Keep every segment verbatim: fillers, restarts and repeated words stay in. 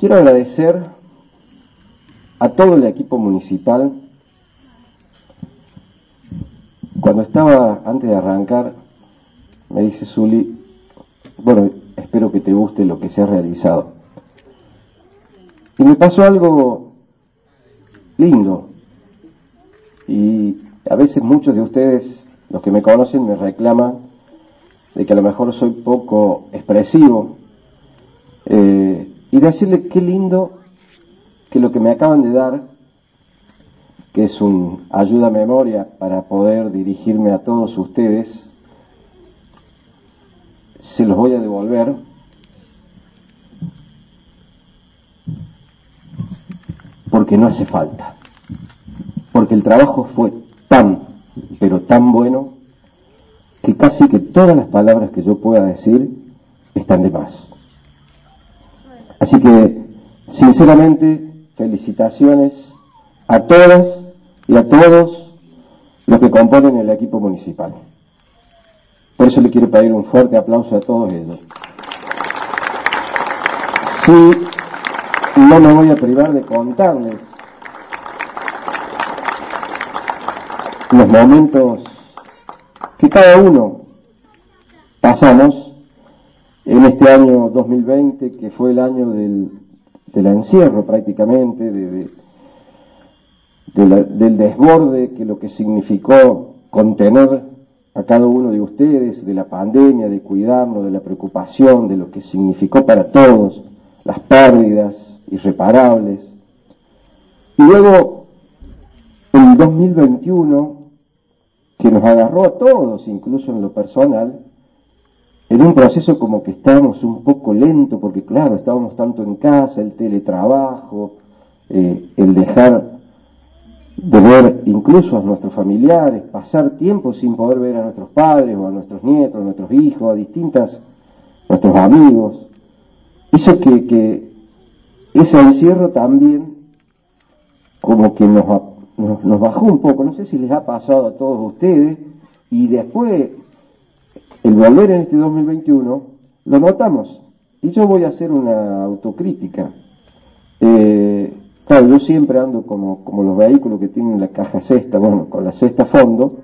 quiero agradecer a todo el equipo municipal. Cuando estaba, antes de arrancar, me dice Zuli, bueno, espero que te guste lo que se ha realizado. Y me pasó algo lindo. Y a veces muchos de ustedes, los que me conocen, me reclaman de que a lo mejor soy poco expresivo. Eh, y decirle qué lindo que lo que me acaban de dar, que es un ayuda a memoria para poder dirigirme a todos ustedes, se los voy a devolver. Porque no hace falta. Porque el trabajo fue tan, pero tan bueno, que casi que todas las palabras que yo pueda decir están de más. Así que, sinceramente, felicitaciones a todas y a todos los que componen el equipo municipal. Por eso le quiero pedir un fuerte aplauso a todos ellos. Sí, no me voy a privar de contarles los momentos que cada uno pasamos en este año dos mil veinte, que fue el año del, del encierro prácticamente, de, de, de la, del desborde, que lo que significó contener a cada uno de ustedes, de la pandemia, de cuidarnos, de la preocupación, de lo que significó para todos, las pérdidas irreparables. Y luego, el dos mil veintiuno, que nos agarró a todos, incluso en lo personal, en un proceso como que estábamos un poco lento, porque claro, estábamos tanto en casa, el teletrabajo, eh, el dejar de ver incluso a nuestros familiares, pasar tiempo sin poder ver a nuestros padres o a nuestros nietos, a nuestros hijos, a distintas, nuestros amigos. Hizo que, que ese encierro también como que nos, nos, nos bajó un poco. No sé si les ha pasado a todos ustedes, y después el volver en este dos mil veintiuno lo notamos. Y yo voy a hacer una autocrítica. Eh, claro, yo siempre ando como, como los vehículos que tienen la caja cesta, bueno, con la cesta a fondo.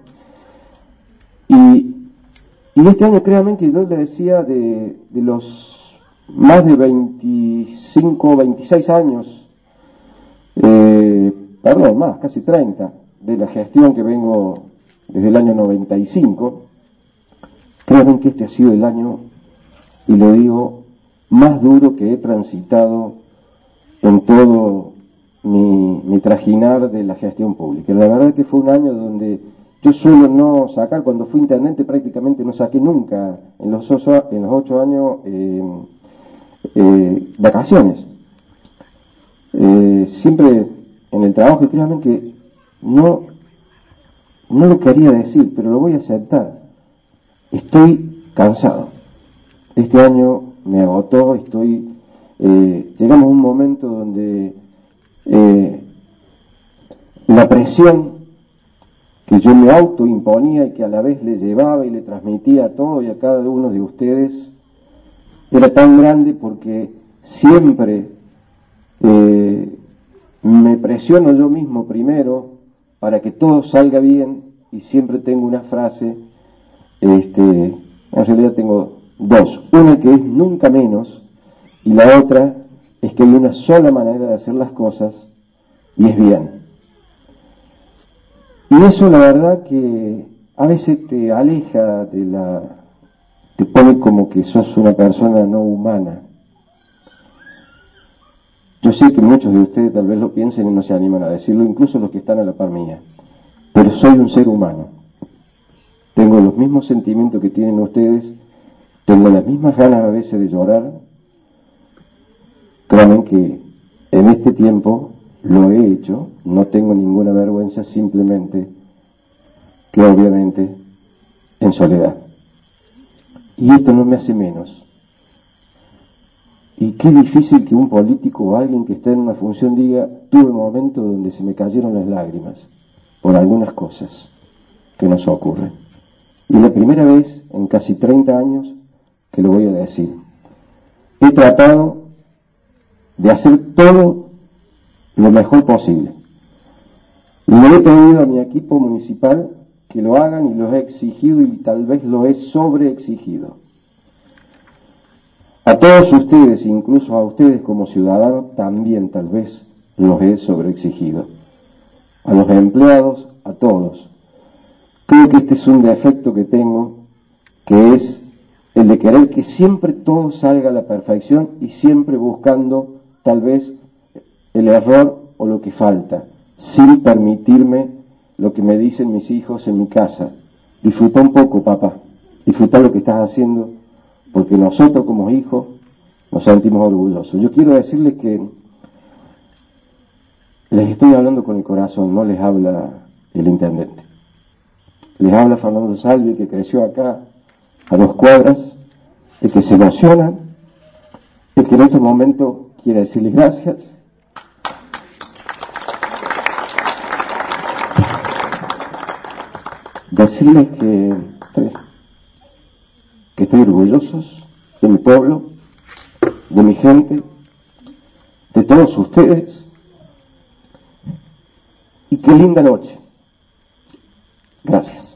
Y, y este año, créanme que yo les decía de, de los más de veinticinco, veintiséis años, eh, perdón, más, casi treinta, de la gestión que vengo desde el año noventa y cinco, créanme que este ha sido el año, y lo digo, más duro que he transitado en todo mi, mi trajinar de la gestión pública. La verdad que fue un año donde yo suelo no sacar, cuando fui intendente prácticamente no saqué nunca en los ocho, en los ocho años eh, eh, vacaciones. Eh, siempre en el trabajo, y créanme que no, no lo quería decir, pero lo voy a aceptar. Estoy cansado. Este año me agotó, estoy... Eh, llegamos a un momento donde eh, la presión que yo me autoimponía y que a la vez le llevaba y le transmitía a todos y a cada uno de ustedes era tan grande, porque siempre eh, me presiono yo mismo primero para que todo salga bien, y siempre tengo una frase, este, en realidad tengo dos, una que es nunca menos, y la otra es que hay una sola manera de hacer las cosas, y es bien. Y eso, la verdad, que a veces te aleja de la... te pone como que sos una persona no humana. Yo sé que muchos de ustedes tal vez lo piensen y no se animan a decirlo, incluso los que están a la par mía. Pero soy un ser humano. Tengo los mismos sentimientos que tienen ustedes, tengo las mismas ganas a veces de llorar. Créanme que en este tiempo lo he hecho, no tengo ninguna vergüenza, simplemente que obviamente en soledad. Y esto no me hace menos. Y qué difícil que un político o alguien que está en una función diga, tuve momentos donde se me cayeron las lágrimas por algunas cosas que nos ocurren. Y la primera vez en casi treinta años que lo voy a decir. He tratado de hacer todo lo mejor posible. Y le he pedido a mi equipo municipal que lo hagan y los he exigido y tal vez lo he sobreexigido. A todos ustedes, incluso a ustedes como ciudadanos, también tal vez los he sobreexigido. A los empleados, a todos. Creo que este es un defecto que tengo, que es el de querer que siempre todo salga a la perfección y siempre buscando tal vez el error o lo que falta, sin permitirme lo que me dicen mis hijos en mi casa. Disfruta un poco, papá, disfruta lo que estás haciendo, porque nosotros como hijos nos sentimos orgullosos. Yo quiero decirles que les estoy hablando con el corazón, no les habla el intendente. Les habla Fernando Salvi, que creció acá a dos cuadras, el que se emociona, el que en este momento quiere decirles gracias. Decirles que, que estoy orgullosos de mi pueblo, de mi gente, de todos ustedes, y qué linda noche. Gracias.